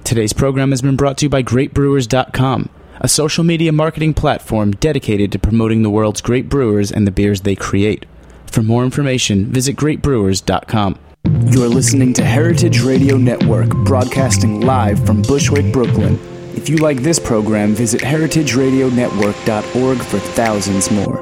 Today's program has been brought to you by GreatBrewers.com, a social media marketing platform dedicated to promoting the world's great brewers and the beers they create. For more information, visit GreatBrewers.com. You're listening to Heritage Radio Network, broadcasting live from Bushwick, Brooklyn. If you like this program, visit heritageradionetwork.org for thousands more.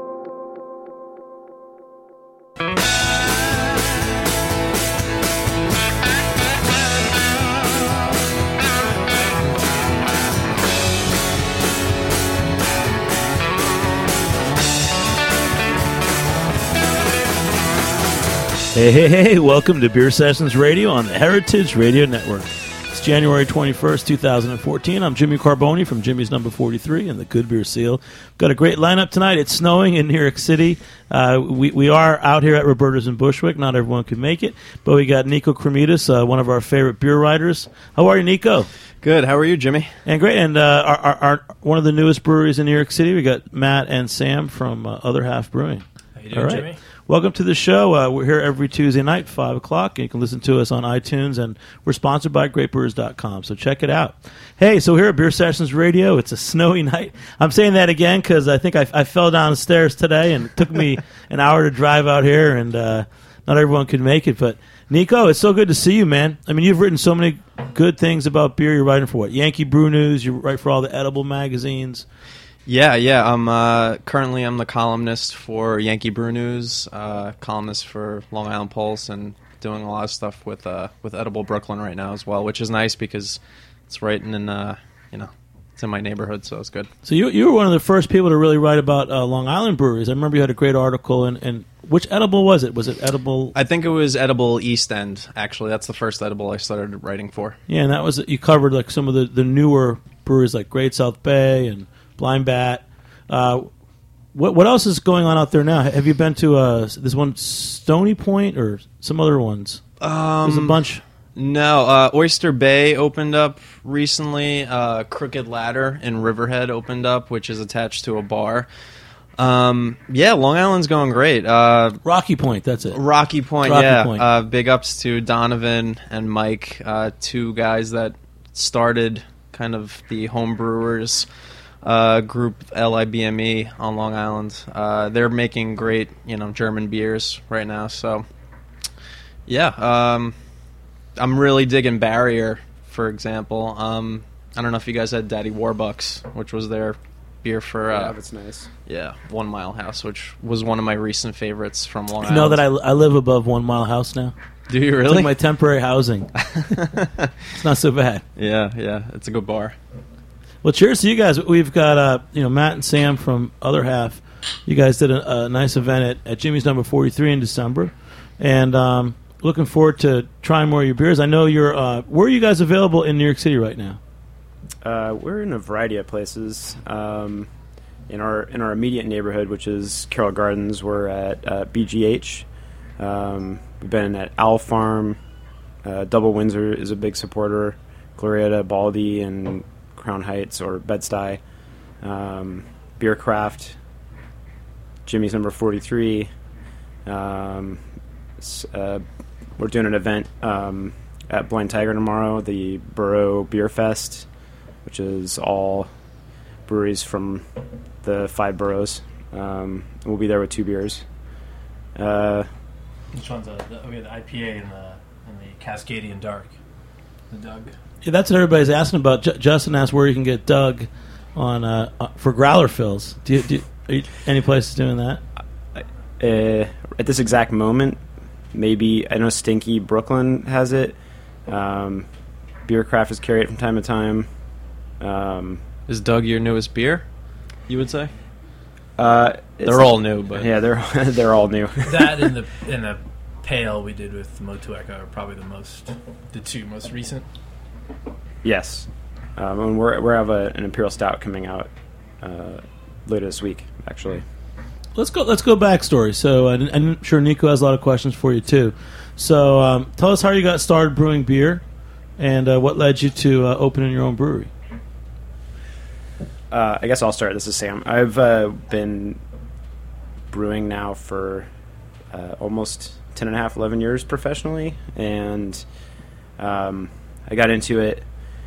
Hey, welcome to Beer Sessions Radio on the Heritage Radio Network. It's January 21st, 2014. I'm Jimmy Carboni from Jimmy's Number 43 and the Good Beer Seal. Got a great lineup tonight. It's snowing in New York City. We are out here at Roberta's in Bushwick. Not everyone can make it, but we got Nico Kremidas, one of our favorite beer writers. How are you, Nico? Good. How are you, Jimmy? And great. And our one of the newest breweries in New York City, we got Matt and Sam from Other Half Brewing. How you doing, Jimmy? Welcome to the show. We're here every Tuesday night, 5 o'clock, and you can listen to us on iTunes, and we're sponsored by GreatBrewers.com, so check it out. Hey, so here at Beer Sessions Radio, it's a snowy night. I'm saying that again because I think I fell downstairs today, and it took me an hour to drive out here, and not everyone could make it. But, Nico, it's so good to see you, man. I mean, you've written so many good things about beer. You're writing for what? Yankee Brew News. You write for all the edible magazines. Yeah. I'm currently the columnist for Yankee Brew News, columnist for Long Island Pulse, and doing a lot of stuff with Edible Brooklyn right now as well, which is nice because it's right in it's in my neighborhood, so it's good. So you were one of the first people to really write about Long Island breweries. I remember you had a great article, and which edible was it? Was it Edible? I think it was Edible East End. Actually, that's the first edible I started writing for. Yeah, and that was you covered like some of the newer breweries like Great South Bay and Blind Bat. What else is going on out there now? Have you been to this one, Stony Point, or some other ones? There's a bunch. No, Oyster Bay opened up recently. Crooked Ladder in Riverhead opened up, which is attached to a bar. Long Island's going great. Rocky Point, that's it. Rocky Point. Big ups to Donovan and Mike, two guys that started kind of the home brewers group LIBME on Long Island. They're making great, German beers right now. So, I'm really digging Barrier, for example. I don't know if you guys had Daddy Warbucks, which was their beer for... that's nice. Yeah, 1 Mile House, which was one of my recent favorites from Long Island. You know that I live above 1 Mile House now? Do you really? It's like my temporary housing. It's not so bad. Yeah, it's a good bar. Well, cheers to you guys. We've got Matt and Sam from Other Half. You guys did a nice event at Jimmy's Number 43 in December, and looking forward to trying more of your beers. I know you're. Where are you guys available in New York City right now? We're in a variety of places. In our immediate neighborhood, which is Carroll Gardens, we're at BGH. We've been at Owl Farm. Double Windsor is a big supporter. Glorietta, Baldy, and Crown Heights or Bed-Stuy. Beercraft. Jimmy's Number 43. We're doing an event at Blind Tiger tomorrow, the Borough Beer Fest, which is all breweries from the 5 boroughs. We'll be there with 2 beers. Which one's the IPA and the Cascadian Dark? The Doug. Yeah, that's what everybody's asking about. Justin asked where you can get Doug on for growler fills. Are you any places doing that? At this exact moment, maybe I know Stinky Brooklyn has it. Beercraft has carried it from time to time. Is Doug your newest beer, you would say? They're all new, but yeah, they're all new. That and the pale we did with Motu Echo are probably the 2 most recent. Yes, and we have an Imperial Stout coming out later this week, actually. Let's go backstory. So I'm sure Nico has a lot of questions for you too. So tell us how you got started brewing beer, and what led you to opening your own brewery. I guess I'll start. This is Sam. I've been brewing now for almost 10 and a half, 11 years professionally, and I got into it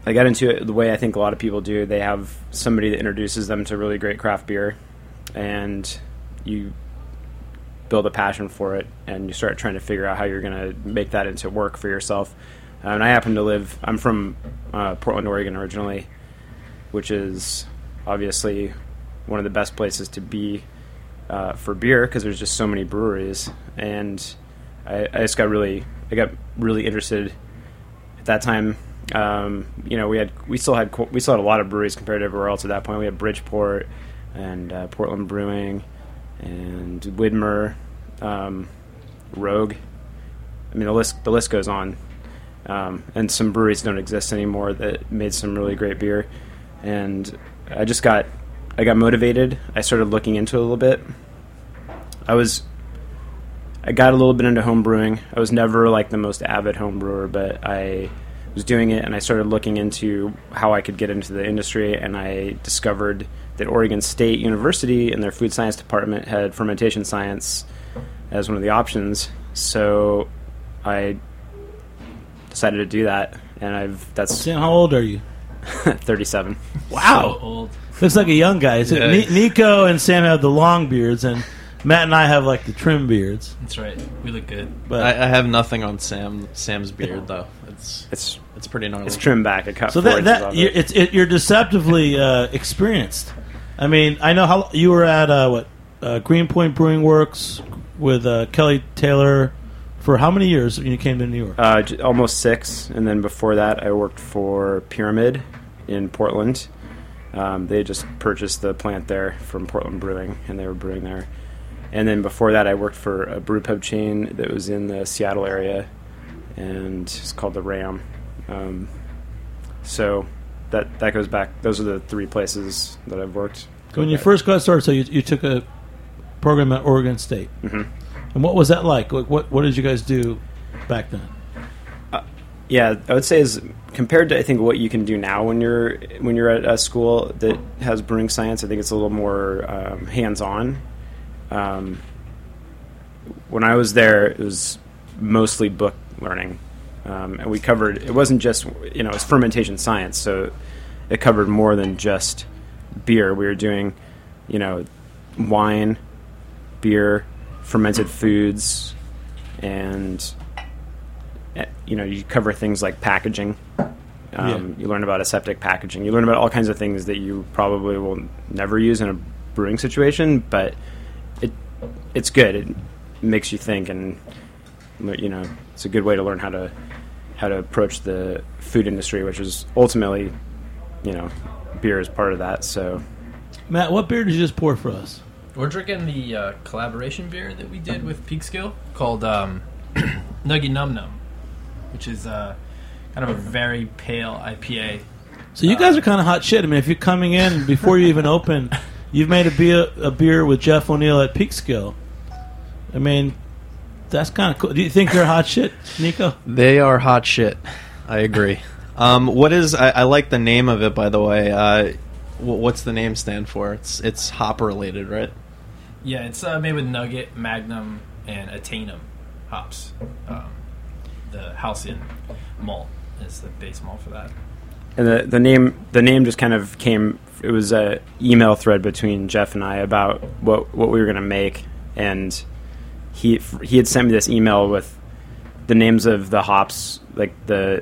I got into it the way I think a lot of people do. They have somebody that introduces them to really great craft beer, and you build a passion for it, and you start trying to figure out how you're going to make that into work for yourself. And I happen to I'm from Portland, Oregon originally, which is obviously one of the best places to be for beer because there's just so many breweries. And I got really interested at that time. We still had a lot of breweries compared to everywhere else at that point. We had Bridgeport and Portland Brewing and Widmer, Rogue. I mean, the list goes on. And some breweries don't exist anymore that made some really great beer. And I got motivated. I started looking into it a little bit. I got a little bit into home brewing. I was never like the most avid home brewer, but I was doing it, and I started looking into how I could get into the industry, and I discovered that Oregon State University in their food science department had fermentation science as one of the options. So I decided to do that, and Sam, how old are you? 37. Wow. So old. Looks like a young guy. So Yeah. Nico and Sam have the long beards, and Matt and I have like the trim beards. That's right. We look good. But I have nothing on Sam's beard though. It's pretty gnarly. It's trimmed back. I cut so 4 inches that off it. you're deceptively experienced. I mean, I know how you were at Greenpoint Brewing Works with Kelly Taylor for how many years when you came to New York? Almost 6, and then before that, I worked for Pyramid in Portland. They just purchased the plant there from Portland Brewing, and they were brewing there. And then before that, I worked for a brew pub chain that was in the Seattle area, and it's called the Ram. So that goes back. Those are the 3 places that I've worked. When you first got started, so you took a program at Oregon State. Mm-hmm. And what was that like? What did you guys do back then? Yeah, I would say is compared to I think what you can do now when you're at a school that has brewing science, I think it's a little more hands-on. When I was there, it was mostly book learning, and we covered. It wasn't just it was fermentation science, so it covered more than just beer. We were doing wine, beer, fermented foods, and you cover things like packaging. You learn about aseptic packaging. You learn about all kinds of things that you probably will never use in a brewing situation, but it's good. It makes you think, and it's a good way to learn how to approach the food industry, which is ultimately, beer is part of that. So, Matt, what beer did you just pour for us? We're drinking the collaboration beer that we did with Peekskill called Nuggy Num Num, which is kind of a very pale IPA. So you guys are kind of hot shit. I mean, if you're coming in before you even open, you've made a beer with Jeff O'Neill at Peekskill. I mean, that's kind of cool. Do you think they're hot shit, Nico? They are hot shit. I agree. I like the name of it, by the way. What's the name stand for? It's hop related, right? Yeah, it's made with Nugget, Magnum, and Atenum hops. The Halcyon malt is the base malt for that. And the name just kind of came. It was a email thread between Jeff and I about what we were going to make, and he had sent me this email with the names of the hops, like the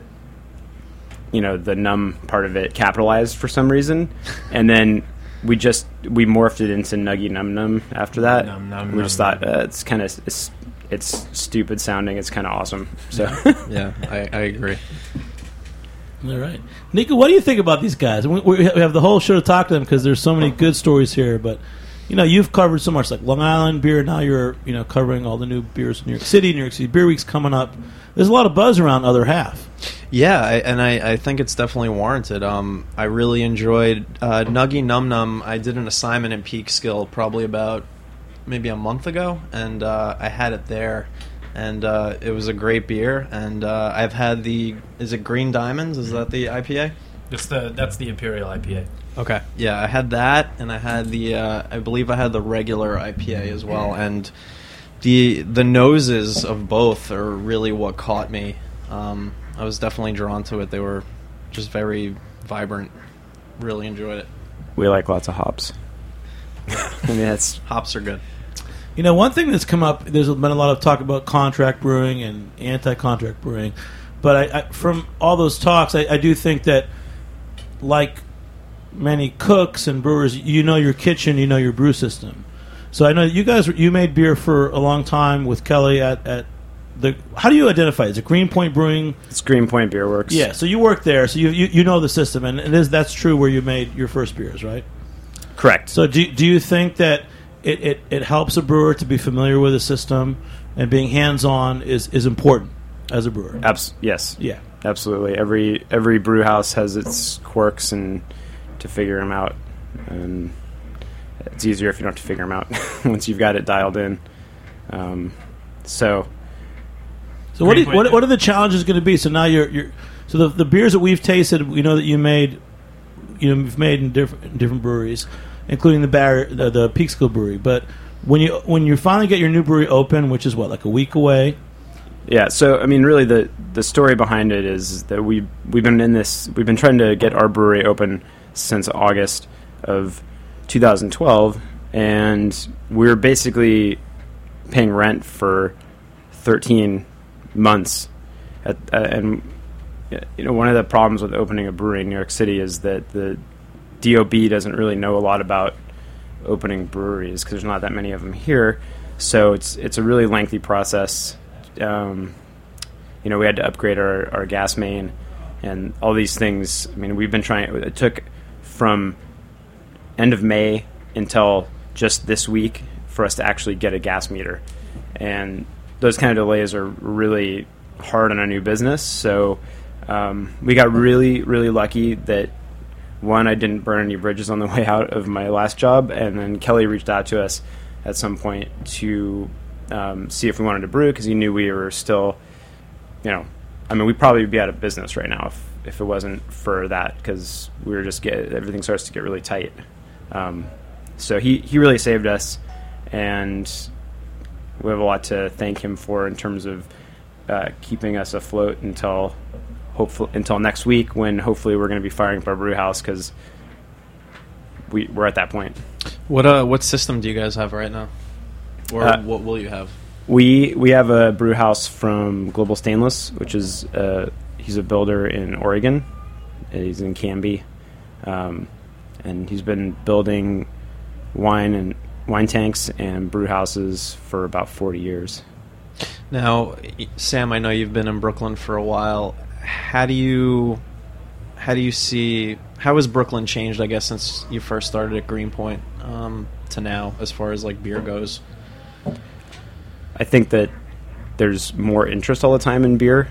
num part of it capitalized for some reason, and then we morphed it into Nuggy Num Num after that. We just thought it's kind of it's stupid sounding. It's kind of awesome. So Yeah, I agree. All right. Nico, what do you think about these guys? We have the whole show to talk to them because there's so many good stories here, but you've covered so much, like Long Island beer. Now you're covering all the new beers in New York City. New York City Beer Week's coming up. There's a lot of buzz around Other Half. Yeah, I think it's definitely warranted. I really enjoyed Nuggy Num Num. I did an assignment in Peekskill probably about maybe a month ago, and I had it there, and it was a great beer. And I've had is it Green Diamonds? Is that the IPA? That's the Imperial IPA. Okay. Yeah, I had that, and I had I believe I had the regular IPA as well, and the noses of both are really what caught me. I was definitely drawn to it. They were just very vibrant. Really enjoyed it. We like lots of hops. I mean, that's Hops are good. You know, one thing that's come up, there's been a lot of talk about contract brewing and anti-contract brewing, but I from all those talks, I do think that, like many cooks and brewers, you know your kitchen, you know your brew system. So I know you made beer for a long time with Kelly at the. How do you identify it? Is it Greenpoint Brewing? it's Greenpoint Beer Works. Yeah, so you work there, so you know the system, and that's true where you made your first beers, right? Correct. So do you think that it helps a brewer to be familiar with the system, and being hands-on is important as a brewer? Yes. Yeah. Absolutely. Every brew house has its quirks, and to figure them out. And it's easier if you don't have to figure them out once you've got it dialed in. So what are the challenges going to be? So now so the beers that we've tasted, we know that you've made in different breweries, including the Peekskill Brewery. But when you finally get your new brewery open, which is like a week away. Yeah, so I mean, really, the story behind it is that we've been trying to get our brewery open since August of 2012, and we're basically paying rent for 13 months. And one of the problems with opening a brewery in New York City is that the DOB doesn't really know a lot about opening breweries because there's not that many of them here. So it's a really lengthy process. We had to upgrade our gas main and all these things. I mean, we've been trying. It took from end of May until just this week for us to actually get a gas meter, and those kind of delays are really hard on a new business. So we got really, really lucky that, one, I didn't burn any bridges on the way out of my last job, and then Kelly reached out to us at some point to see if we wanted to brew, because he knew we were still, we'd probably be out of business right now if it wasn't for that, because we were just everything starts to get really tight. So he really saved us, and we have a lot to thank him for in terms of keeping us afloat until next week, when hopefully we're going to be firing up our brew house, because we're at that point. What system do you guys have right now? Or what will you have? We have a brew house from Global Stainless, which is he's a builder in Oregon. He's in Canby, and he's been building wine tanks and brew houses for about 40 years. Now, Sam, I know you've been in Brooklyn for a while. How has Brooklyn changed, I guess, since you first started at Greenpoint to now, as far as like beer goes? I think that there's more interest all the time in beer.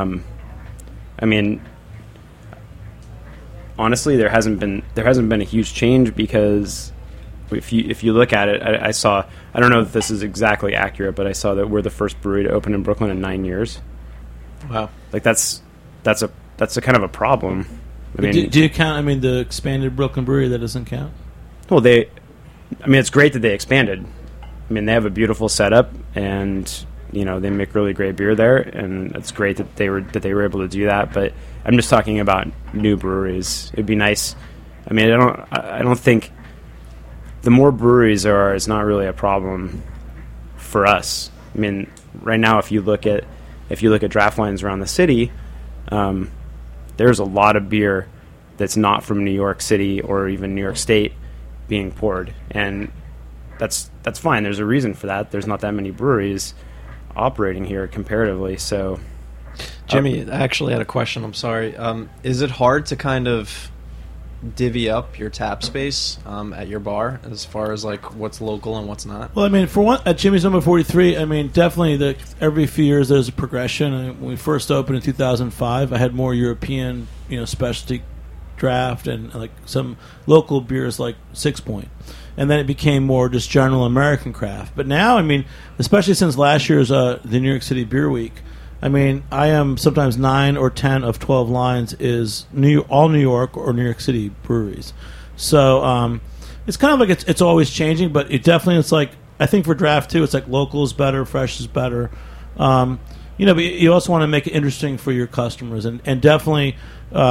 Honestly, there hasn't been a huge change, because if you look at it, I don't know if this is exactly accurate, but I saw that we're the first brewery to open in Brooklyn in 9 years. Wow, like that's a kind of a problem. Do you count? The expanded Brooklyn brewery, that doesn't count. Well, it's great that they expanded. They have a beautiful setup, and they make really great beer there, and it's great that they were able to do that. But I'm just talking about new breweries. It'd be nice. I don't think the more breweries there are, it's not really a problem for us. Right now, if you look at draft lines around the city, there's a lot of beer that's not from New York City or even New York State being poured, and that's fine. There's a reason for that. There's not that many breweries operating here comparatively. So, Jimmy, I actually had a question. I'm sorry. Is it hard to kind of divvy up your tap space at your bar as far as like what's local and what's not? Well, for one, at Jimmy's Number 43, definitely every few years there's a progression. When we first opened in 2005, I had more European, specialty draft and like some local beers like Six Point. And then it became more just general American craft. But now, especially since last year's the New York City Beer Week, I am sometimes 9 or 10 of 12 lines is all New York or New York City breweries. So it's kind of like it's always changing, but it definitely, it's like, I think for draft too, it's like local is better, fresh is better. But you also want to make it interesting for your customers, and definitely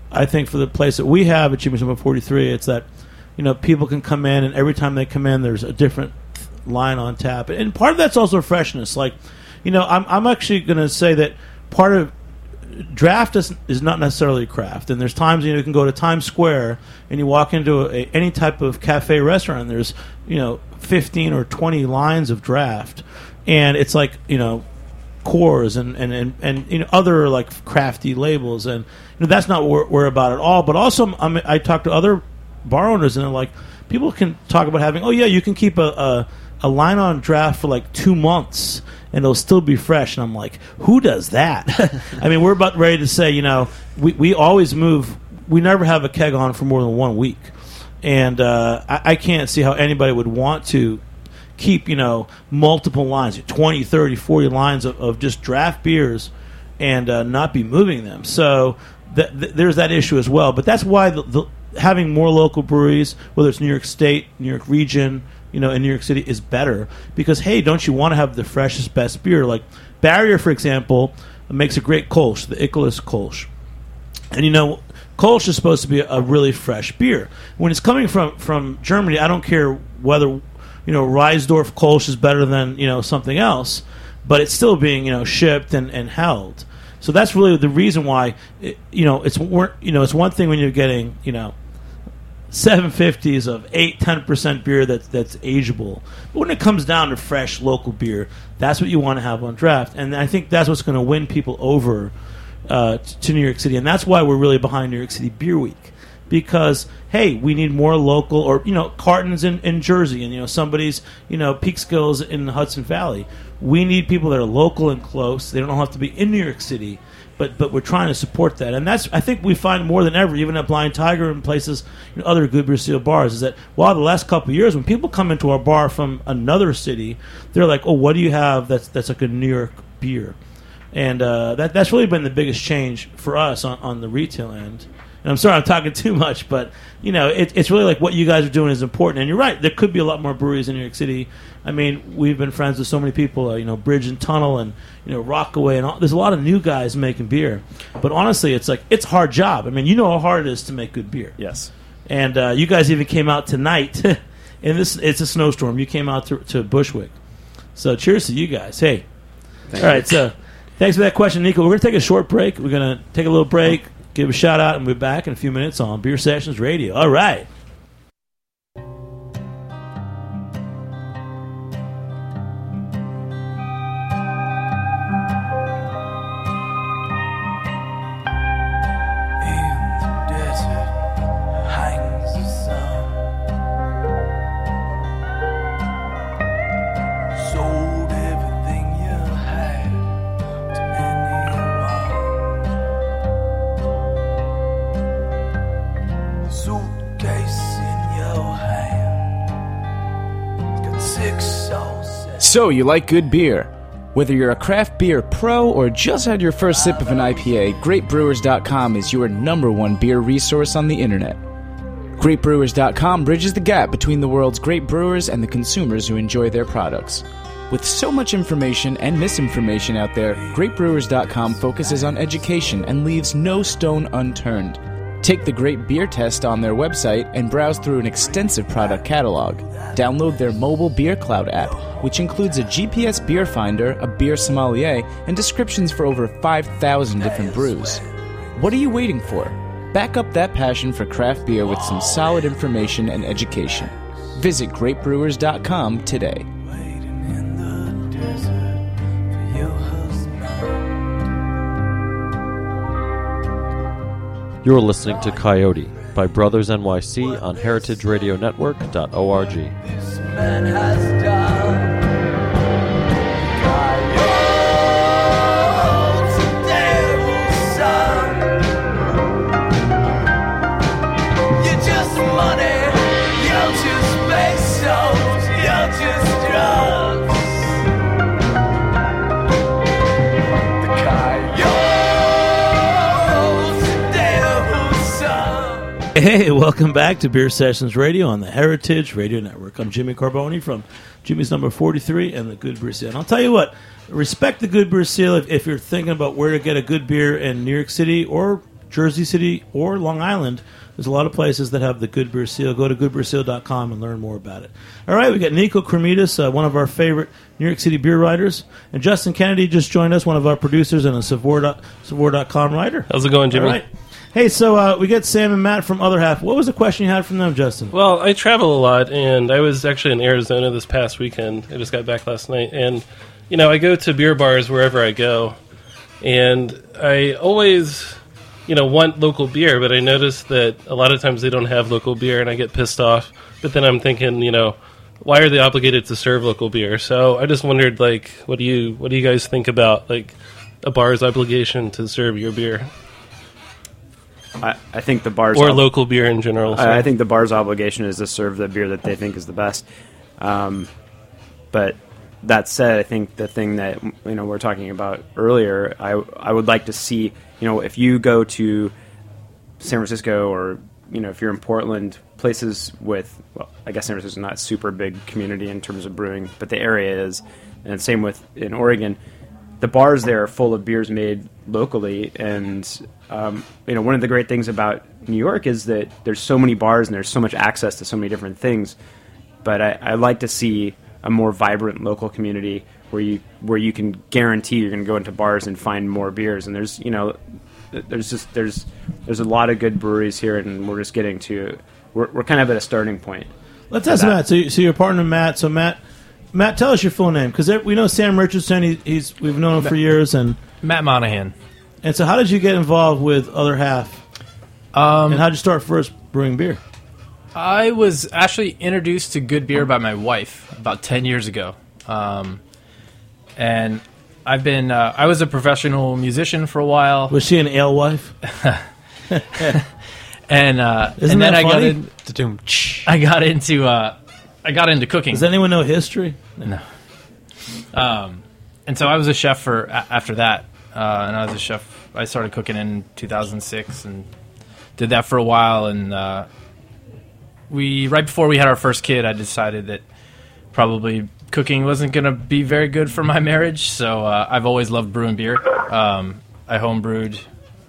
I think for the place that we have at Jimmy's number 43, it's that people can come in, and every time they come in, there's a different line on tap, and part of that's also freshness. Like, I'm actually going to say that part of draft is not necessarily craft, and there's times you can go to Times Square and you walk into any type of cafe restaurant, and there's 15 or 20 lines of draft, and it's like Coors and other like crafty labels, and that's not what we're about at all. But also I talk to other bar owners, and they're like, people can talk about having, you can keep a line on draft for like 2 months and it'll still be fresh. And I'm like, who does that? I mean, we're about ready to say, we always move. We never have a keg on for more than 1 week. And I can't see how anybody would want to keep, multiple lines, 20, 30, 40 lines of just draft beers and not be moving them. So there's that issue as well. But that's why having more local breweries, whether it's New York State, New York region, in New York City, is better. Because, hey, don't you want to have the freshest, best beer? Like Barrier, for example, makes a great Kolsch, the Icarus Kolsch. And, Kolsch is supposed to be a really fresh beer. When it's coming from Germany, I don't care whether, Reisdorf Kolsch is better than, something else, but it's still being, shipped and held. So that's really the reason why, it's one thing when you're getting, 750s of 8-10% beer that's ageable. But when it comes down to fresh local beer, that's what you want to have on draft. And I think that's what's going to win people over to New York City. And that's why we're really behind New York City Beer Week. Because, hey, we need more local, or, Cartons in Jersey, and, somebody's, Peekskills in the Hudson Valley. We need people that are local and close. They don't have to be in New York City. But we're trying to support that, and that's, I think we find more than ever, even at Blind Tiger and places, other Good Beer Seal bars, is that the last couple of years, when people come into our bar from another city, they're like, oh, what do you have that's like a New York beer? And that's really been the biggest change for us on the retail end. And I'm sorry I'm talking too much, but it's really like what you guys are doing is important. And you're right, there could be a lot more breweries in New York City. I mean, we've been friends with so many people, Bridge and Tunnel and Rockaway, and all. There's a lot of new guys making beer. But honestly, it's like, it's a hard job. I mean, how hard it is to make good beer. Yes. And you guys even came out tonight, and it's a snowstorm. You came out to Bushwick. So cheers to you guys. Hey. All right, so thanks for that question, Nico. We're going to take a short break. We're going to take a little break, give a shout out, and we'll be back in a few minutes on Beer Sessions Radio. All right. So, you like good beer? Whether you're a craft beer pro or just had your first sip of an IPA, GreatBrewers.com is your #1 beer resource on the internet. GreatBrewers.com bridges the gap between the world's great brewers and the consumers who enjoy their products. With so much information and misinformation out there, GreatBrewers.com focuses on education and leaves no stone unturned. Take the Great Beer Test on their website and browse through an extensive product catalog. Download their mobile Beer Cloud app, which includes a GPS beer finder, a beer sommelier, and descriptions for over 5,000 different brews. What are you waiting for? Back up that passion for craft beer with some solid information and education. Visit GreatBrewers.com today. You're listening to Coyote by Brothers NYC on heritageradionetwork.org. This man has done. Hey, welcome back to Beer Sessions Radio on the Heritage Radio Network. I'm Jimmy Carboni from Jimmy's number 43 and the Good Beer Seal. And I'll tell you what, respect the Good Beer Seal if you're thinking about where to get a good beer in New York City or Jersey City or Long Island, there's a lot of places that have the Good Beer Seal. Go to goodbeerseal.com and learn more about it. All right, we got Nico Kremidas, one of our favorite New York City beer writers, and Justin Kennedy just joined us, one of our producers and a Savor.com writer. How's it going, Jimmy? All right. Hey, so we get Sam and Matt from Other Half. What was the question you had from them, Justin? Well, I travel a lot, and I was actually in Arizona this past weekend. I just got back last night, and I go to beer bars wherever I go, and I always want local beer, but I notice that a lot of times they don't have local beer, and I get pissed off. But then I'm thinking, why are they obligated to serve local beer? So I just wondered, what do you guys think about a bar's obligation to serve your beer? I think the bar's or local beer in general. I think the bar's obligation is to serve the beer that they think is the best. But that said, I think the thing that we're talking about earlier, I would like to see, if you go to San Francisco or if you're in Portland, places with, well, I guess San Francisco's not a super big community in terms of brewing, but the area is, and same with in Oregon. The bars there are full of beers made locally, and one of the great things about New York is that there's so many bars and there's so much access to so many different things. But I like to see a more vibrant local community where you can guarantee you're going to go into bars and find more beers. And there's a lot of good breweries here, and we're just getting to we're kind of at a starting point. Let's ask Matt. So your partner Matt. So Matt, tell us your full name, because we know Sam Richardson. We've known him for years, and Matt Monahan. And so, how did you get involved with Other Half? And how did you start first brewing beer? I was actually introduced to good beer by my wife about 10 years ago, and I've been. I was a professional musician for a while. Was she an alewife? And Isn't then that funny? I got into cooking. Does anyone know history? No. And so I was a chef after that, and I was a chef. I started cooking in 2006 and did that for a while. And right before we had our first kid, I decided that probably cooking wasn't going to be very good for my marriage. So I've always loved brewing beer. I homebrewed.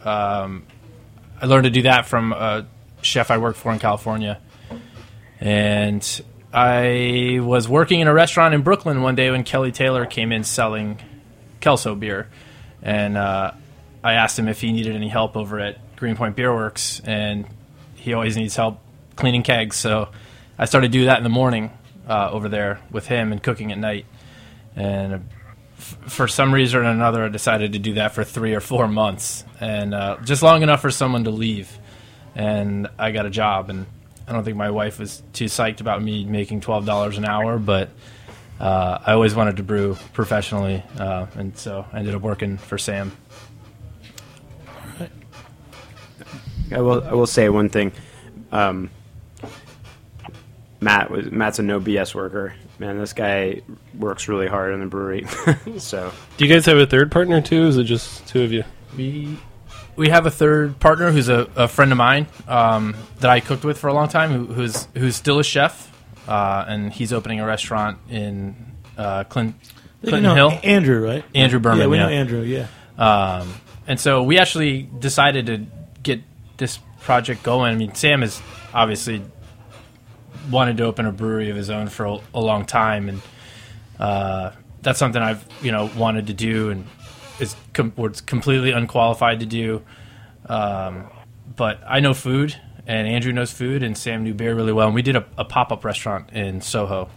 I learned to do that from a chef I worked for in California, and I was working in a restaurant in Brooklyn one day when Kelly Taylor came in selling Kelso beer, and I asked him if he needed any help over at Greenpoint Beer Works, and he always needs help cleaning kegs, so I started doing that in the morning over there with him and cooking at night, and for some reason or another I decided to do that for 3 or 4 months, and just long enough for someone to leave, and I got a job, and I don't think my wife was too psyched about me making $12 an hour, but I always wanted to brew professionally, and so I ended up working for Sam. I will say one thing. Matt's a no BS worker. Man, this guy works really hard in the brewery. So, do you guys have a third partner too? Or is it just two of you? We have a third partner who's a friend of mine that I cooked with for a long time, who's still a chef, and he's opening a restaurant in Clinton Hill. Andrew, right? Andrew Berman. Yeah, we know Andrew. Yeah. And so we actually decided to get this project going. I mean, Sam has obviously wanted to open a brewery of his own for a long time, and that's something I've wanted to do, and was completely unqualified to do. But I know food, and Andrew knows food, and Sam knew beer really well. And we did a pop-up restaurant in Soho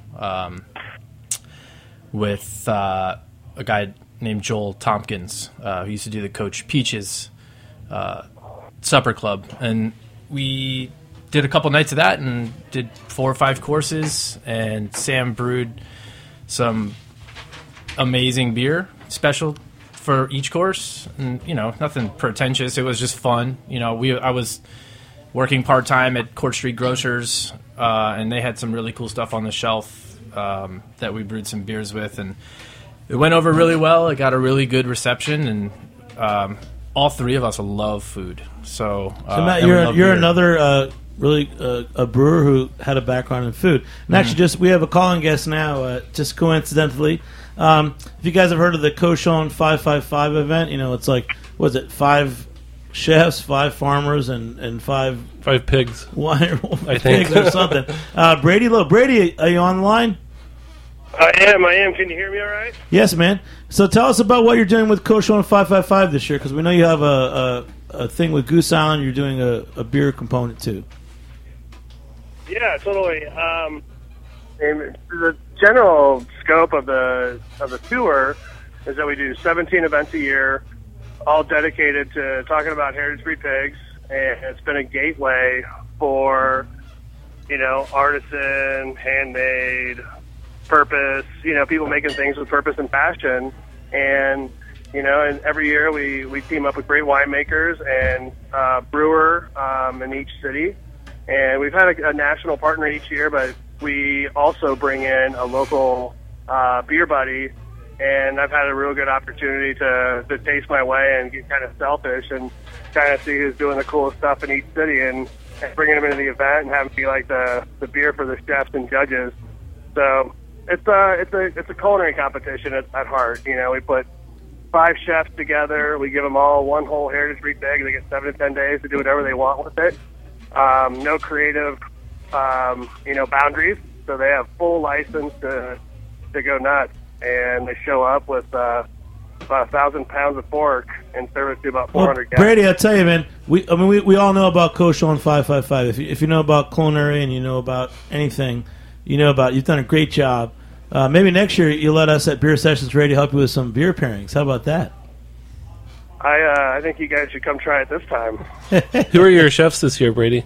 with a guy named Joel Tompkins, who used to do the Coach Peaches supper club. And we did a couple nights of that and did 4 or 5 courses, and Sam brewed some amazing beer, special for each course, and nothing pretentious. It was just fun. I was working part-time at Court Street Grocers, and they had some really cool stuff on the shelf that we brewed some beers with, and it went over really well. It got a really good reception, and all 3 of us love food. So Matt, you're another really a brewer who had a background in food. And actually, we have a calling guest now, just coincidentally. If you guys have heard of the Cochon 555 event, it's like, what is it, 5 chefs, 5 farmers, and 5 pigs. I think. Pigs or something. Brady Lowe. Brady, are you on the line? I am. Can you hear me all right? Yes, man. So tell us about what you're doing with Kosher on 555 this year, because we know you have a thing with Goose Island. You're doing a beer component too. Yeah, totally. And the general scope of the tour is that we do 17 events a year, all dedicated to talking about heritage breed pigs, and it's been a gateway for, artisan, handmade, purpose, people making things with purpose and passion. And, and every year we team up with great winemakers and brewer in each city. And we've had a national partner each year, but we also bring in a local beer buddy. And I've had a real good opportunity to taste my way and get kind of selfish and kind of see who's doing the coolest stuff in each city and bringing them into the event and having it be like the beer for the chefs and judges. So it's a culinary competition at heart. We put 5 chefs together. We give them all one whole heritage breed pig. They get 7 to 10 days to do whatever they want with it. No creative, boundaries. So they have full license to go nuts. And they show up with about 1,000 pounds of pork and serve it to about 400 guests. Brady, I tell you, man, we all know about Kosher on 555. If you know about culinary and you know about anything, you've done a great job. Maybe next year you let us at Beer Sessions Radio help you with some beer pairings. How about that? I think you guys should come try it this time. Who are your chefs this year, Brady?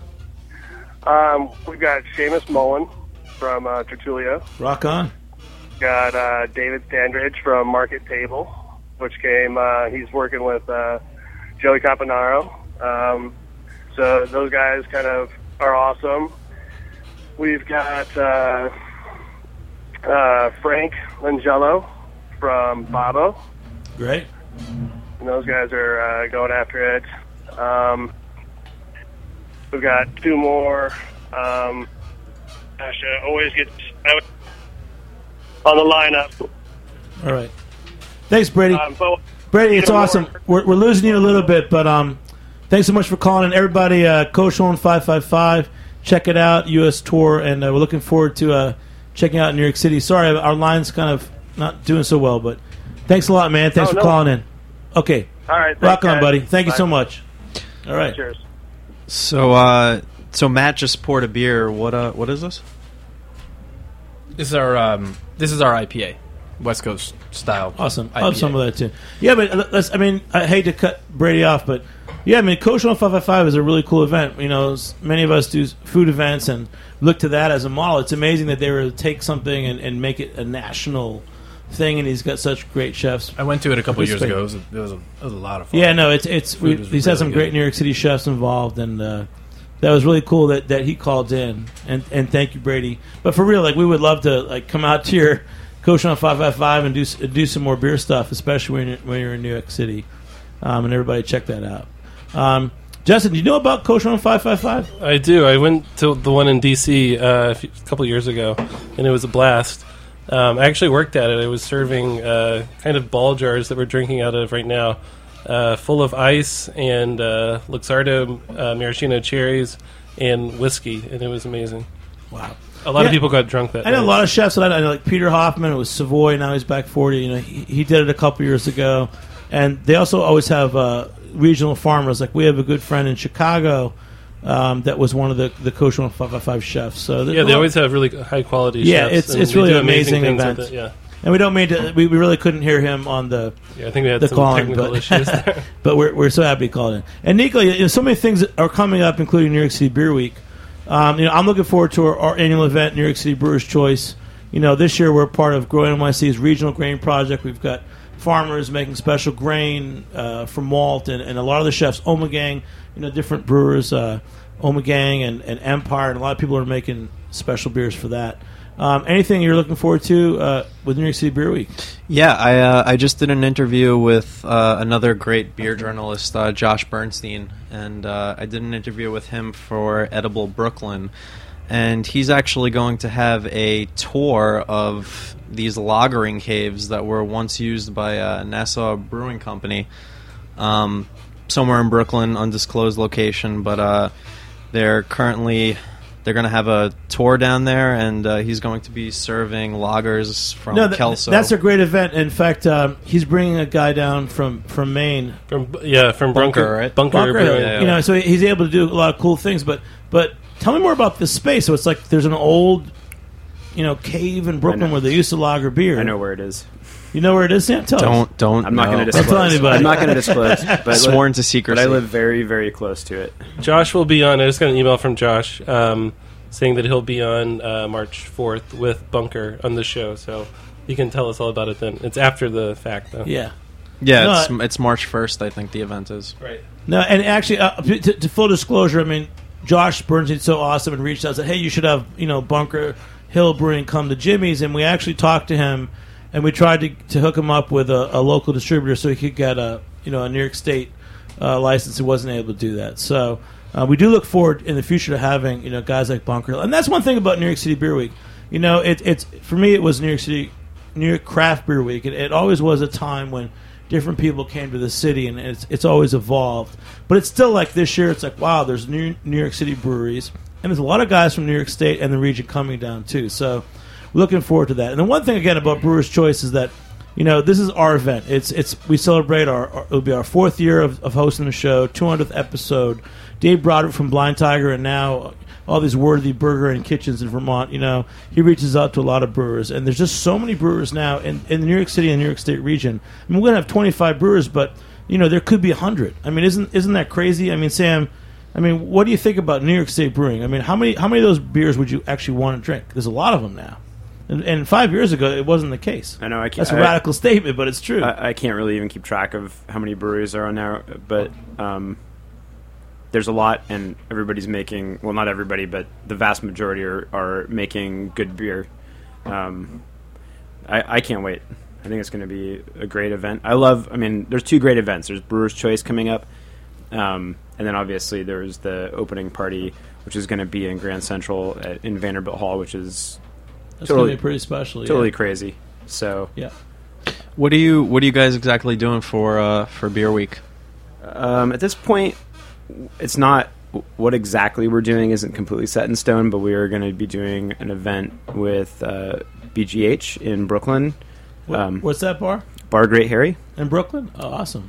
We've got Seamus Mullen from Tertulio. Rock on. Got David Sandridge from Market Table, which came. He's working with Joey Campanaro. So those guys kind of are awesome. We've got Frank Langello from Babo. Great. And those guys are going after it. We've got 2 more. Always gets on the lineup. All right. Thanks, Brady. Brady, it's awesome. We're losing you a little bit, but thanks so much for calling in. Everybody, Kosher on 555. Check it out, U.S. tour, and we're looking forward to checking out New York City. Sorry, our line's kind of not doing so well, but thanks a lot, man. Thanks for calling in. Okay. All right. Rock on, buddy. Thank you so much. All right. Cheers. So Matt just poured a beer. What is this? This is our IPA, West Coast style. Awesome. IPA. I love some of that too. Yeah, but I hate to cut Brady off, but yeah, Kosher on 555 is a really cool event. Many of us do food events and look to that as a model. It's amazing that they were to take something and make it a national thing, and he's got such great chefs. I went to it a couple of years ago. It was a lot of fun. Yeah, no, he's had some great New York City chefs involved, and that was really cool that he called in. And thank you, Brady. But for real, we would love to come out to your Kosher on 555 and do some more beer stuff, especially when you're in New York City. And everybody check that out. Justin, do you know about Kosher on 555? I do. I went to the one in D.C. A couple of years ago, and it was a blast. I actually worked at it. I was serving kind of ball jars that we're drinking out of right now, full of ice and Luxardo maraschino cherries and whiskey, and it was amazing. Wow. A lot of people got drunk that night. I know a lot of chefs that I know, like Peter Hoffman. It was Savoy. Now he's back 40. He did it a couple years ago. And they also always have regional farmers. Like we have a good friend in Chicago that was one of the Kosher on 555 chefs. So they always have really high quality chefs. Yeah, it's really an amazing event. Yeah. And we don't mean to. We really couldn't hear him on the. Yeah, I think we had some calling, technical issues there. But we're so happy he called in. And Nico, so many things are coming up, including New York City Beer Week. I'm looking forward to our annual event, New York City Brewers Choice. This year we're part of Grow NYC's regional grain project. We've got farmers making special grain from malt, and a lot of the chefs, Omegang, different brewers, Omegang and Empire, and a lot of people are making special beers for that. Anything you're looking forward to with New York City Beer Week? Yeah, I just did an interview with another great beer journalist, Josh Bernstein, and I did an interview with him for Edible Brooklyn, and he's actually going to have a tour of these lagering caves that were once used by Nassau Brewing Company. somewhere in Brooklyn, undisclosed location, but they're going to have a tour down there, and he's going to be serving lagers from Kelso. That's a great event. In fact, he's bringing a guy down from Maine, from Bunker, right? Bunker. Yeah. You know, so he's able to do a lot of cool things. But tell me more about this space. So it's like there's an old, cave in Brooklyn where they used to lager beer. I know where it is. You know where it is, Sam? Tell us. Don't. I'm not going to disclose. Don't tell anybody. I'm not going to disclose. But Sworn to secrecy. But I live very, very close to it. Josh will be on. I just got an email from Josh saying that he'll be on March 4th with Bunker on the show, so he can tell us all about it then. It's after the fact, though. Yeah. Yeah, it's March 1st, I think the event is. Right. No, and actually, to full disclosure, I mean, Josh Bernstein's so awesome and reached out and said, hey, you should have, Bunker Hill Brewing come to Jimmy's, and we actually talked to him, and we tried to hook him up with a local distributor so he could get a New York State license. He wasn't able to do that. So we do look forward in the future to having guys like Bunker Hill. And that's one thing about New York City Beer Week. It's for me, it was New York Craft Beer Week. It always was a time when different people came to the city, and it's always evolved. But it's still like this year, it's like, wow, there's New York City breweries, and there's a lot of guys from New York State and the region coming down too. So looking forward to that. And the one thing again about Brewers Choice is that this is our event. We celebrate it'll be our 4th year of hosting the show, 200th episode. Dave Broderick from Blind Tiger, and now all these worthy burger and kitchens in Vermont. He reaches out to a lot of brewers, and there's just so many brewers now in the New York City and New York State region. I mean, we're gonna have 25 brewers, but there could be 100. I mean, isn't that crazy? I mean, Sam. I mean, what do you think about New York State brewing? I mean, how many of those beers would you actually want to drink? There's a lot of them now. And 5 years ago, it wasn't the case. I know. That's a radical statement, but it's true. I can't really even keep track of how many breweries are on now, but there's a lot, and everybody's making. Well, not everybody, but the vast majority are making good beer. I can't wait. I think it's going to be a great event. There's 2 great events. There's Brewers Choice coming up, and then obviously there's the opening party, which is going to be in Grand Central in Vanderbilt Hall, which is. That's going to be pretty special. Totally crazy. So yeah. What are you guys exactly doing for Beer Week? At this point, it's not what exactly we're doing isn't completely set in stone, but we are going to be doing an event with BGH in Brooklyn. What's that bar? Bar Great Harry in Brooklyn. Oh, awesome.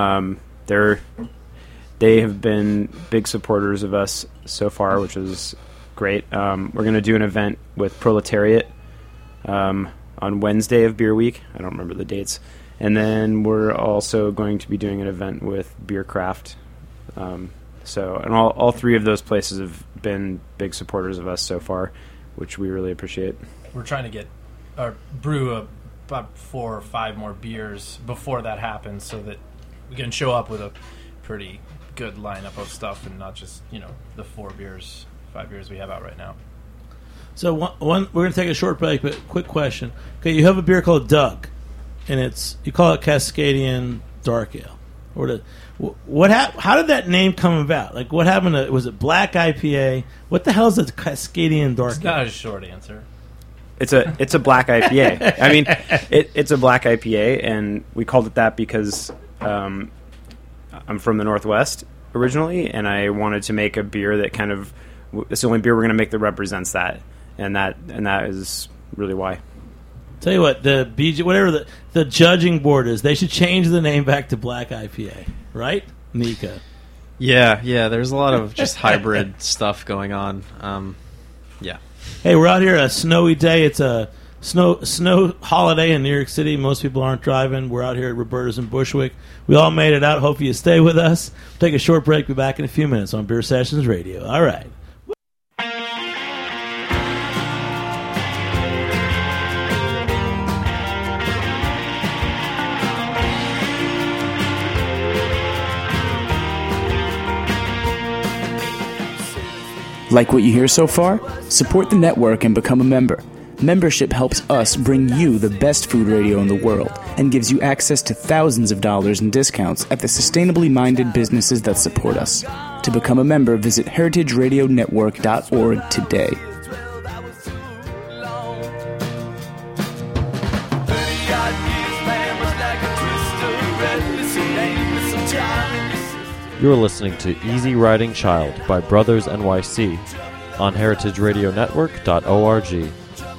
They have been big supporters of us so far, which is great. We're going to do an event with Proletariat on Wednesday of Beer Week. I don't remember the dates. And then we're also going to be doing an event with Beercraft. And all 3 of those places have been big supporters of us so far, which we really appreciate. We're trying to brew about 4 or 5 more beers before that happens, so that we can show up with a pretty good lineup of stuff and not just the 5 beers we have out right now. So we're going to take a short break, but quick question. Okay, you have a beer called Doug, and you call it Cascadian Dark Ale. How did that name come about? Like, what happened? Was it Black IPA? What the hell is a Cascadian Dark Ale? It's not a short answer. It's a black IPA. I mean, it's a black IPA, and we called it that because I'm from the Northwest originally, and I wanted to make a beer that kind of it's the only beer we're going to make that represents that, and that is really why. Tell you what, the BG, whatever the judging board is, they should change the name back to Black IPA, right, Nika? Yeah. There's a lot of just hybrid stuff going on. Yeah. Hey, we're out here a snowy day. It's a snow holiday in New York City. Most people aren't driving. We're out here at Roberta's in Bushwick. We all made it out. Hope you stay with us. We'll take a short break. Be back in a few minutes on Beer Sessions Radio. All right. Like what you hear so far? Support the network and become a member. Membership helps us bring you the best food radio in the world and gives you access to thousands of dollars in discounts at the sustainably minded businesses that support us. To become a member, visit heritageradionetwork.org today. You're listening to Easy Riding Child by Brothers NYC on heritageradionetwork.org.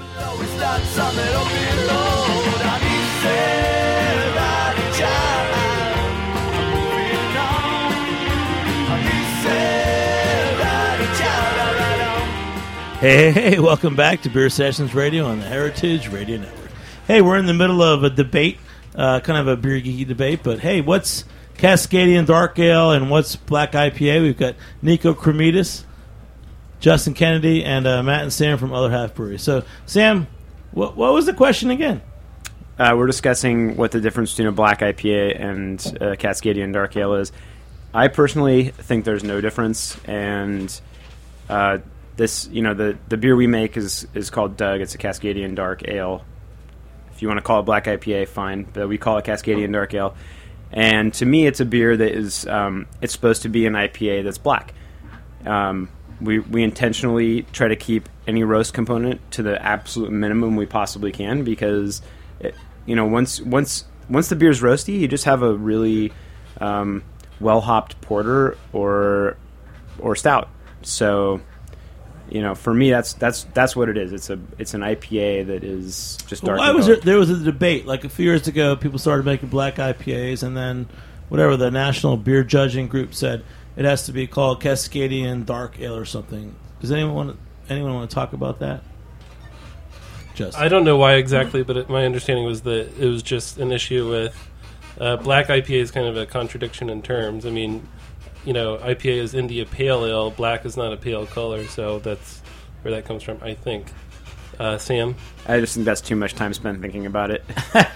Hey, welcome back to Beer Sessions Radio on the Heritage Radio Network. Hey, we're in the middle of a debate, kind of a beer geeky debate, but hey, what's Cascadian Dark Ale and what's Black IPA? We've got Nico Cremidas, Justin Kennedy, and Matt and Sam from Other Half Brewery. So, Sam, what was the question again? We're discussing what the difference between a Black IPA and Cascadian Dark Ale is. I personally think there's no difference, and this, the beer we make is called Doug. It's a Cascadian Dark Ale. If you want to call it Black IPA, fine, but we call it Cascadian Dark Ale. And to me, it's a beer that is it's supposed to be an IPA that's black. We intentionally try to keep any roast component to the absolute minimum we possibly can, because once the beer's roasty, you just have a really well hopped porter or stout. So, for me, that's what it is. It's an IPA that is just dark. Why was there was a debate like a few years ago? People started making black IPAs, and then whatever the National Beer Judging Group said, it has to be called Cascadian Dark Ale or something. Does anyone want to talk about that? I don't know why exactly, but my understanding was that it was just an issue with black IPA is kind of a contradiction in terms. I mean, IPA is India Pale Ale. Black is not a pale color, so that's where that comes from, I think. Sam? I just think that's too much time spent thinking about it.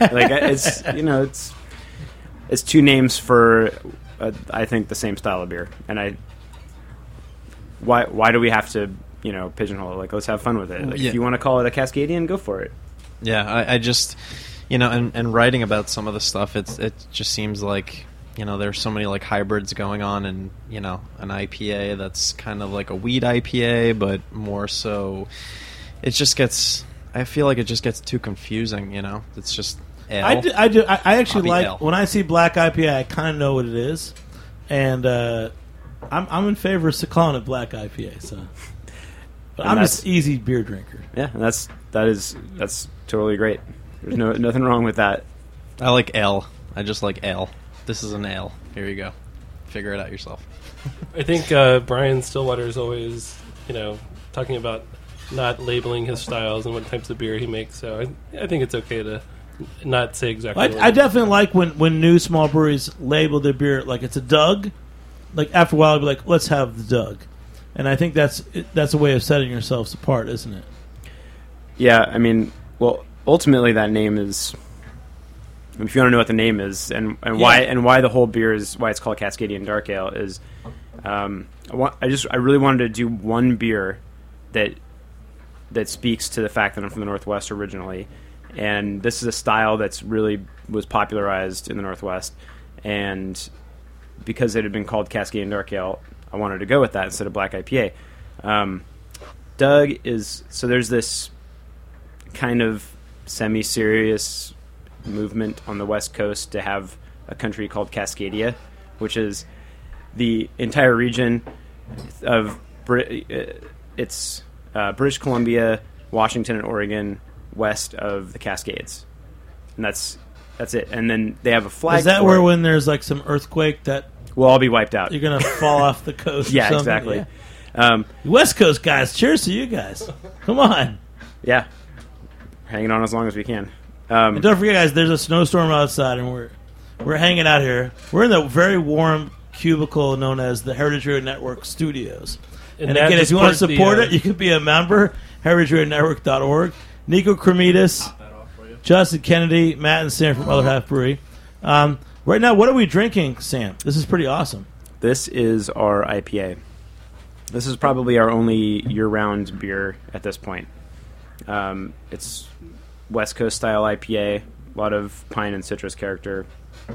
It's two names for, I think, the same style of beer. And why do we have to, pigeonhole it? Let's have fun with it. If you want to call it a Cascadian, go for it. Yeah, I just, and writing about some of the stuff, it just seems like, there's so many hybrids going on, and an IPA that's kind of like a wheat IPA, but more so, it just gets. I feel like it just gets too confusing. It's just ale. I actually like ale. When I see black IPA, I kind of know what it is, and I'm in favor of calling it black IPA. So, but I'm just easy beer drinker. Yeah, that's totally great. There's nothing wrong with that. I like ale. I just like ale. This is an ale. Here you go. Figure it out yourself. I think Brian Stillwater is always, talking about not labeling his styles and what types of beer he makes. So I think it's okay to not say exactly. I definitely like when new small breweries label their beer like it's a Doug. Like after a while, I'll be like, let's have the Doug. And I think that's a way of setting yourselves apart, isn't it? Yeah, I mean, well, ultimately that name is. If you want to know what the name is and why the whole beer is why it's called Cascadian Dark Ale is, I really wanted to do one beer that speaks to the fact that I'm from the Northwest originally, and this is a style that's really was popularized in the Northwest, and because it had been called Cascadian Dark Ale, I wanted to go with that instead of Black IPA. Doug is so there's this kind of semi-serious movement on the West Coast to have a country called Cascadia, which is the entire region of British Columbia, Washington, and Oregon west of the Cascades, and that's it. And then they have a flag. Is that where when there's some earthquake that we'll all be wiped out? You're gonna fall off the coast. Yeah, or exactly. Yeah. West Coast guys, cheers to you guys. Come on. Yeah, hanging on as long as we can. And don't forget, guys, there's a snowstorm outside, and we're hanging out here. We're in the very warm cubicle known as the Heritage Radio Network Studios. And again, if you want to support it, you can be a member, heritageradionetwork.org. Nico Cremidas, Justin Kennedy, Matt and Sam from Other Half Brewery. Right now, what are we drinking, Sam? This is pretty awesome. This is our IPA. This is probably our only year-round beer at this point. It's West Coast style IPA, a lot of pine and citrus character,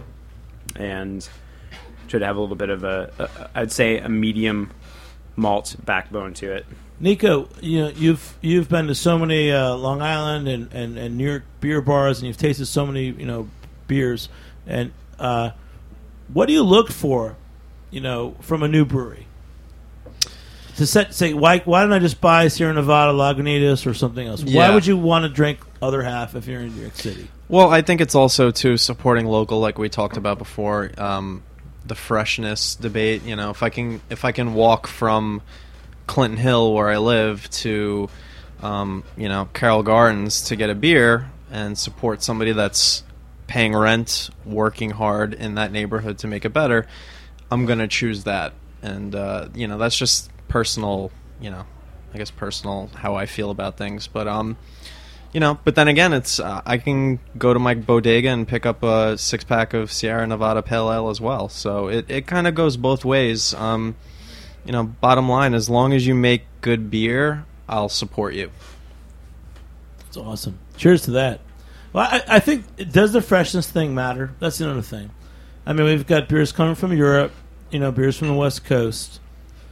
and should have a little bit of I'd say a medium malt backbone to it. Nico, you've been to so many Long Island and New York beer bars, and you've tasted so many beers. And what do you look for from a new brewery? To say, why don't I just buy Sierra Nevada, Lagunitas, or something else? Yeah. Why would you want to drink other half if you're in New York City? Well, I think it's also too supporting local, like we talked about before. The freshness debate. If I can walk from Clinton Hill, where I live, to Carroll Gardens to get a beer and support somebody that's paying rent, working hard in that neighborhood to make it better, I'm gonna choose that. And that's just personal, personal how I feel about things. But but then again, it's I can go to my bodega and pick up a 6-pack of Sierra Nevada Pale Ale as well. So it kind of goes both ways. Bottom line, as long as you make good beer, I'll support you. That's awesome. Cheers to that. Well, I think, does the freshness thing matter? That's another thing. I mean, we've got beers coming from Europe, beers from the West Coast.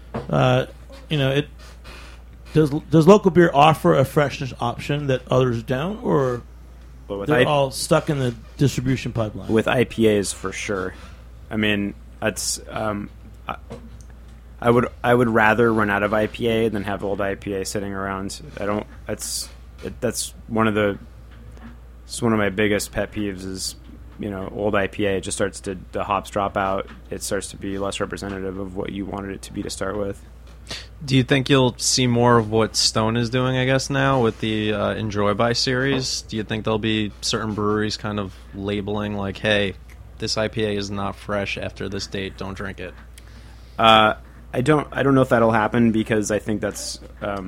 Does local beer offer a freshness option that others don't, or they're all stuck in the distribution pipeline? With IPAs, for sure. I mean, that's I would rather run out of IPA than have old IPA sitting around. That's one of my biggest pet peeves is, old IPA. It just starts to, the hops drop out. It starts to be less representative of what you wanted it to be to start with. Do you think you'll see more of what Stone is doing, I guess, now with the Enjoy By series? Do you think there'll be certain breweries kind of labeling like, hey, this IPA is not fresh after this date, don't drink it? I don't know if that'll happen, because I think that's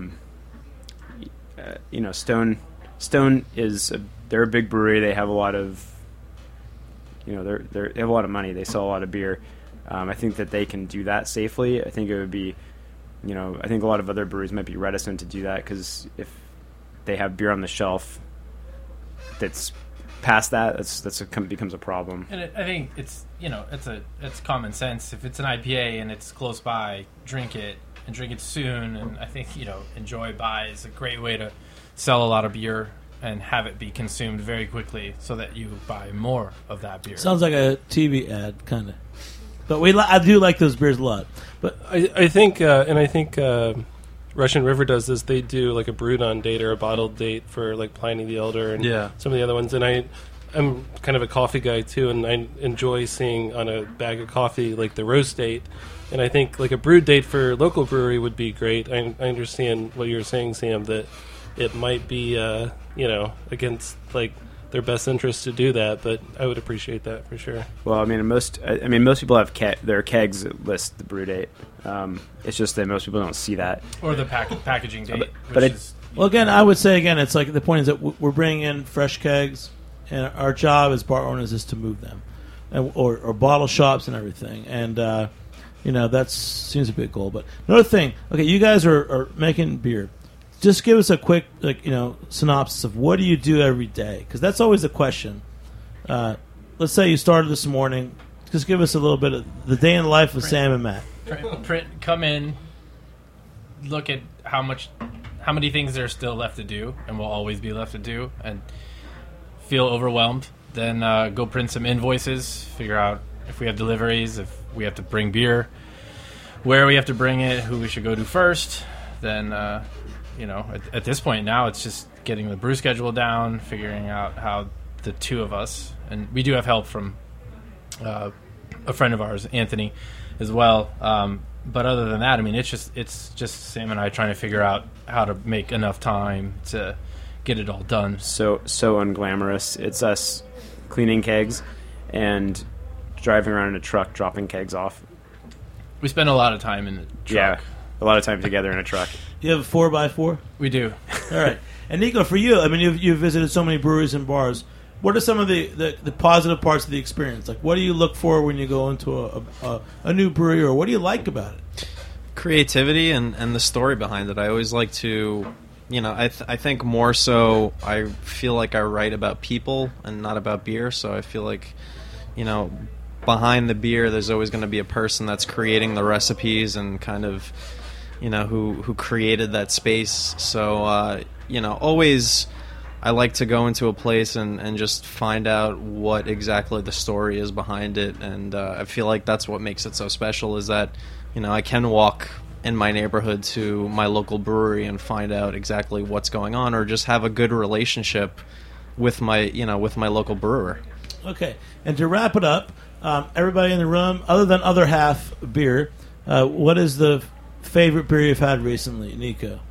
Stone is they're a big brewery. They have a lot of they have a lot of money. They sell a lot of beer. I think that they can do that safely. I think it would be I think a lot of other breweries might be reticent to do that, because if they have beer on the shelf that's past that, becomes a problem. And I think it's it's common sense. If it's an IPA and it's close by, drink it and drink it soon. And I think Enjoy By is a great way to sell a lot of beer and have it be consumed very quickly, so that you buy more of that beer. Sounds like a TV ad, kind of. But I do like those beers a lot. But I think Russian River does this. They do like a brewed on date or a bottled date for like Pliny the Elder and some of the other ones. And I'm kind of a coffee guy too, and I enjoy seeing on a bag of coffee like the roast date. And I think like a brewed date for local brewery would be great. I understand what you're saying, Sam, that it might be against like their best interest to do that, but I would appreciate that for sure. Well, I mean, most people have their kegs that list the brew date. It's just that most people don't see that, or the packaging date. Well, again, I would say it's like the point is that we're bringing in fresh kegs, and our job as bar owners is to move them, or bottle shops and everything, and that seems to be a goal. But another thing, okay, you guys are making beer. Just give us a quick, synopsis of what do you do every day? Because that's always the question. Let's say you started this morning. Just give us a little bit of the day in the life of Sam and Matt. Come in, look at how many things there's still left to do, and will always be left to do, and feel overwhelmed. Then go print some invoices, figure out if we have deliveries, if we have to bring beer, where we have to bring it, who we should go to first. Then at this point now, it's just getting the brew schedule down, figuring out how the two of us, and we do have help from a friend of ours, Anthony, as well. But other than that, I mean, it's just Sam and I trying to figure out how to make enough time to get it all done. So unglamorous. It's us cleaning kegs and driving around in a truck, dropping kegs off. We spend a lot of time in the truck. Yeah, a lot of time together in a truck. You have a 4x4? We do. All right. And Nico, for you, I mean, you've visited so many breweries and bars. What are some of the positive parts of the experience? Like, what do you look for when you go into a new brewery, or what do you like about it? Creativity and the story behind it. I always like to, I think more so I feel like I write about people and not about beer. So I feel like, behind the beer, there's always going to be a person that's creating the recipes and kind of, who created that space. So, always I like to go into a place and just find out what exactly the story is behind it, and I feel like that's what makes it so special, is that, you know, I can walk in my neighborhood to my local brewery and find out exactly what's going on, or just have a good relationship with my local brewer. Okay, and to wrap it up, everybody in the room, other than Other Half beer, what is the favorite beer you've had recently, Nico?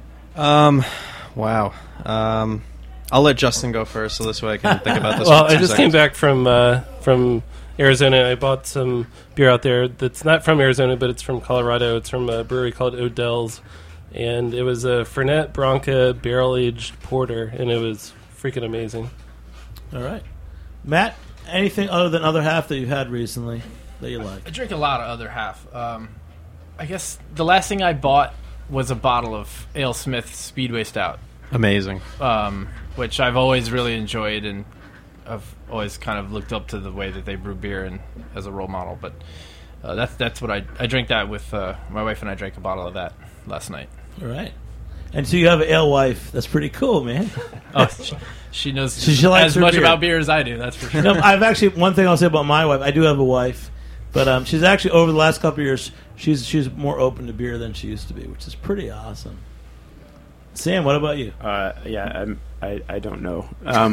Wow. I'll let Justin go first, so this way I can think about this. Well, I just came back from Arizona. I bought some beer out there that's not from Arizona, but it's from Colorado. It's from a brewery called Odell's, and it was a Fernet Branca barrel-aged porter, and it was freaking amazing. All right. Matt, anything other than Other Half that you've had recently that you like? I drink a lot of Other Half. I guess the last thing I bought was a bottle of Ale Smith Speedway Stout. Amazing. Which I've always really enjoyed, and I've always kind of looked up to the way that they brew beer and as a role model. But that's what I drank that with my wife, and I drank a bottle of that last night. All right. And so you have an ale wife. That's pretty cool, man. Oh, she knows she likes as much beer. about beer as I do. That's for sure. No, I've actually, one thing I'll say about my wife, I do have a wife, but she's actually, over the last couple of years, she's more open to beer than she used to be, which is pretty awesome. Sam, what about you? I don't know.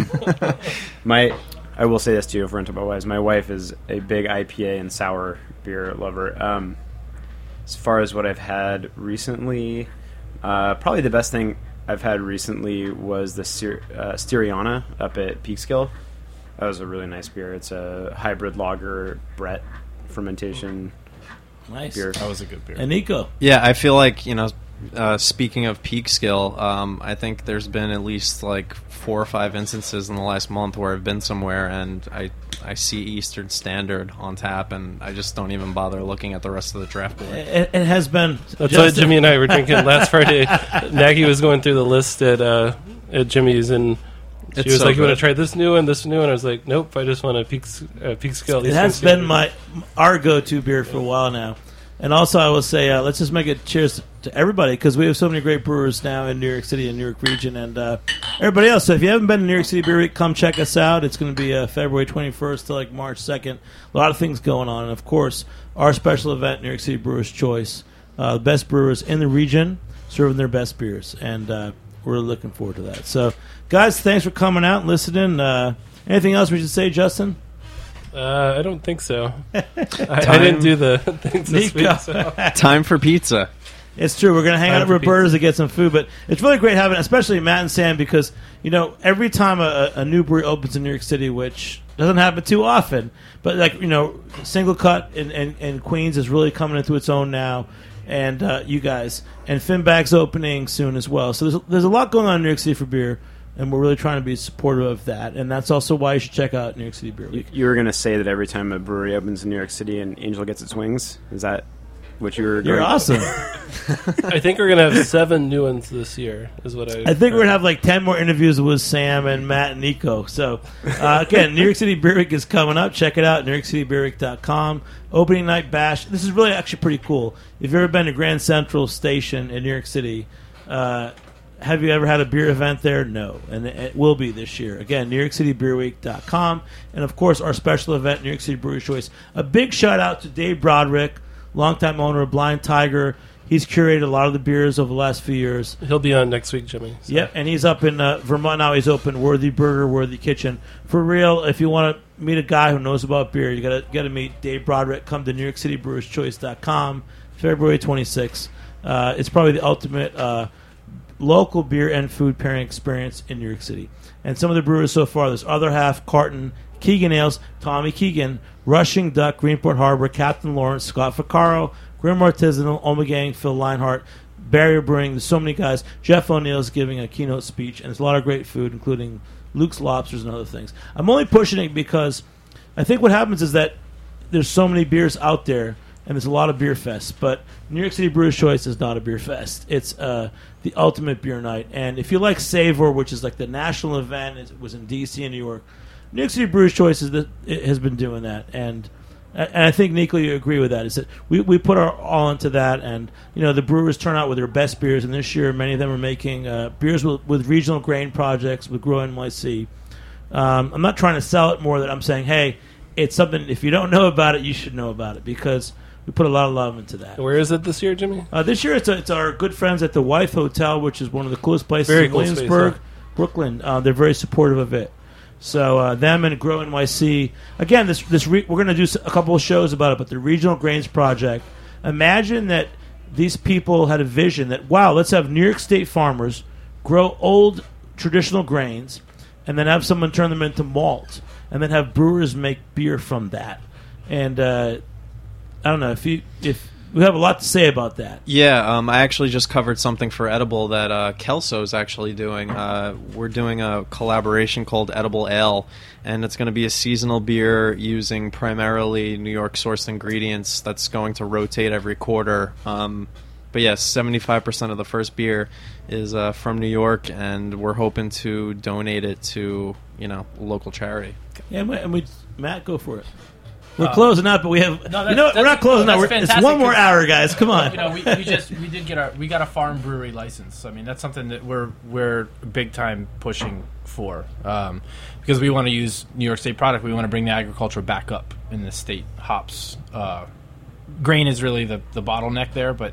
I will say this to you, if we're into my wives. My wife is a big IPA and sour beer lover. As far as what I've had recently, probably the best thing I've had recently was the Styriana up at Peekskill. That was a really nice beer. It's a hybrid lager Brett fermentation. Nice. Beer. That was a good beer. And Nico? Yeah, I feel like, speaking of Peekskill, I think there's been at least like 4 or 5 instances in the last month where I've been somewhere and I see Eastern Standard on tap, and I just don't even bother looking at the rest of the draft board. It has been. That's what Jimmy and I were drinking last Friday. Nagy was going through the list at Jimmy's, and she was like, "You want to try this new one, this new one?" I was like, "Nope, I just want a Peekskill." It has been our go-to beer for a while now. And also, I will say, let's just make a cheers to everybody, because we have so many great brewers now in New York City and New York region, and everybody else. So if you haven't been to New York City Beer Week, come check us out. It's going to be February 21st to like March 2nd. A lot of things going on. And, of course, our special event, New York City Brewers' Choice. The best brewers in the region serving their best beers. And we're really looking forward to that. So, guys, thanks for coming out and listening. Anything else we should say, Justin? I don't think so. I didn't do the things this week. So. Time for pizza. It's true. We're going to hang out at Roberta's to get some food, but it's really great having, especially Matt and Sam, because every time a new brewery opens in New York City, which doesn't happen too often, but Single Cut in Queens is really coming into its own now, and you guys, and Finback's opening soon as well. So there's a lot going on in New York City for beer. And we're really trying to be supportive of that. And that's also why you should check out New York City Beer Week. You were going to say that every time a brewery opens in New York City, an angel gets its wings? Is that what you were going? You're awesome. I think we're going to have 7 new ones this year, is what I think we're going to have like 10 more interviews with Sam and Matt and Nico. So, again, New York City Beer Week is coming up. Check it out, NewYorkCityBeerWeek.com. Opening night bash. This is really actually pretty cool. If you've ever been to Grand Central Station in New York City, have you ever had a beer event there? No. And it will be this year. Again, NewYorkCityBeerWeek.com. And, of course, our special event, New York City Brewery Choice. A big shout-out to Dave Broderick, longtime owner of Blind Tiger. He's curated a lot of the beers over the last few years. He'll be on next week, Jimmy. So. Yep, and he's up in Vermont now. He's open Worthy Burger, Worthy Kitchen. For real, if you want to meet a guy who knows about beer, you got to meet Dave Broderick. Come to NewYorkCityBrewersChoice.com, February 26th. It's probably the ultimate local beer and food pairing experience in New York City. And some of the brewers so far, there's Other Half, Carton, Keegan Ales, Tommy Keegan, Rushing Duck, Greenport Harbor, Captain Lawrence, Scott Vaccaro, Grim Artisanal, Omegang, Phil Leinhart, Barrier Brewing. There's so many guys. Jeff O'Neill's giving a keynote speech, and there's a lot of great food, including Luke's Lobsters and other things. I'm only pushing it because I think what happens is that there's so many beers out there, and there's a lot of beer fests, but New York City Brewers' Choice is not a beer fest. It's the ultimate beer night. And if you like Savor, which is like the national event, it was in D.C. and New York, New York City Brewers' Choice has been doing that. And And I think, Nico, you agree with that. Is that we put our all into that, and the brewers turn out with their best beers. And this year, many of them are making beers with regional grain projects with Grow NYC. I'm not trying to sell it more than I'm saying, hey, it's something. If you don't know about it, you should know about it because we put a lot of love into that. Where is it this year, Jimmy? This year, it's our good friends at the Wife Hotel, which is one of the coolest places in Williamsburg, Brooklyn. They're very supportive of it. So them and Grow NYC. Again, we're going to do a couple of shows about it, but the Regional Grains Project. Imagine that these people had a vision that, wow, let's have New York State farmers grow old traditional grains and then have someone turn them into malt and then have brewers make beer from that. And I don't know, if we have a lot to say about that. Yeah, I actually just covered something for Edible that Kelso is actually doing. We're doing a collaboration called Edible Ale, and it's going to be a seasonal beer using primarily New York-sourced ingredients that's going to rotate every quarter. But yes, 75% of the first beer is from New York, and we're hoping to donate it to local charity. Yeah, and Matt, go for it. We're closing up, but we have. We're not closing up. It's one more hour, guys. Come on. We got a farm brewery license. I mean, that's something that we're big time pushing for because we want to use New York State product. We want to bring the agriculture back up in the state. Hops, grain is really the bottleneck there, but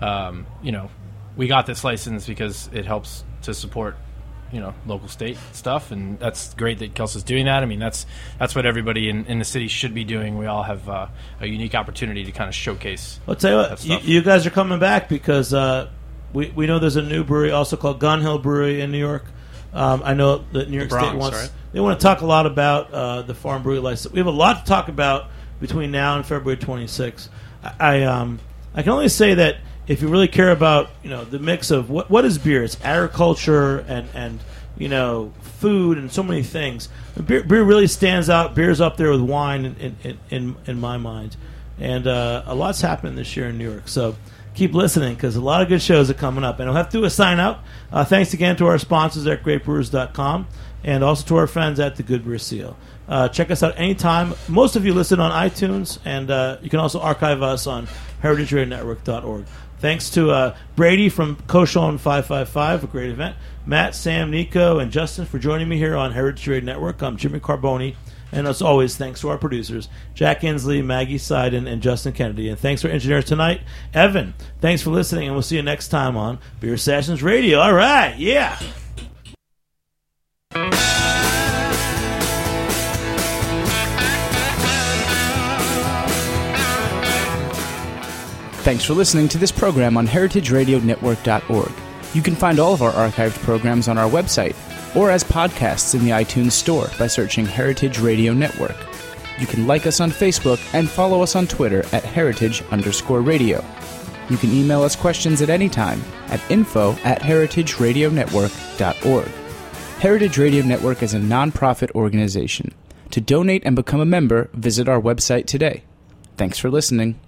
we got this license because it helps to support local state stuff, and that's great that Kelso's doing that. I mean, that's what everybody in the city should be doing. We all have a unique opportunity to kind of showcase. I'll tell you what, you guys are coming back because we know there's a new brewery also called Gun Hill Brewery in New York. I know that New York Bronx, State wants right? They want to talk a lot about the farm brewery license. We have a lot to talk about between now and February 26th. I can only say that if you really care about the mix of what is beer, it's agriculture and food and so many things. Beer really stands out. Beer's up there with wine in my mind, and a lot's happening this year in New York. So keep listening because a lot of good shows are coming up. And I'll have to do a sign out. Thanks again to our sponsors at GreatBrewers.com and also to our friends at the Good Brewer Seal. Check us out anytime. Most of you listen on iTunes, and you can also archive us on heritageradionetwork.org. Thanks to Brady from Cochon 555, a great event. Matt, Sam, Nico, and Justin for joining me here on Heritage Radio Network. I'm Jimmy Carboni. And as always, thanks to our producers, Jack Inslee, Maggie Seiden, and Justin Kennedy. And thanks to our engineers tonight, Evan. Thanks for listening, and we'll see you next time on Beer Sessions Radio. All right, yeah. Thanks for listening to this program on heritageradionetwork.org. You can find all of our archived programs on our website or as podcasts in the iTunes Store by searching Heritage Radio Network. You can like us on Facebook and follow us on Twitter at @heritage_radio. You can email us questions at any time at info@heritageradionetwork.org. Heritage Radio Network is a non-profit organization. To donate and become a member, visit our website today. Thanks for listening.